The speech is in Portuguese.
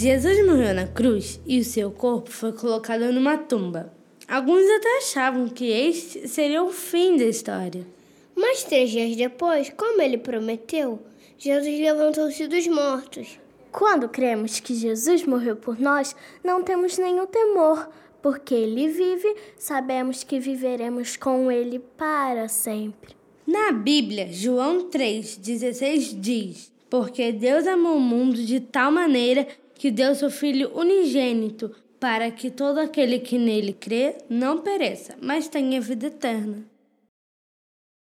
Jesus morreu na cruz e o seu corpo foi colocado numa tumba. Alguns até achavam que este seria o fim da história. Mas 3 dias depois, como ele prometeu, Jesus levantou-se dos mortos. Quando cremos que Jesus morreu por nós, não temos nenhum temor, porque Ele vive, sabemos que viveremos com Ele para sempre. Na Bíblia, João 3,16 diz: porque Deus amou o mundo de tal maneira que deu seu Filho unigênito, para que todo aquele que nele crê não pereça, mas tenha vida eterna.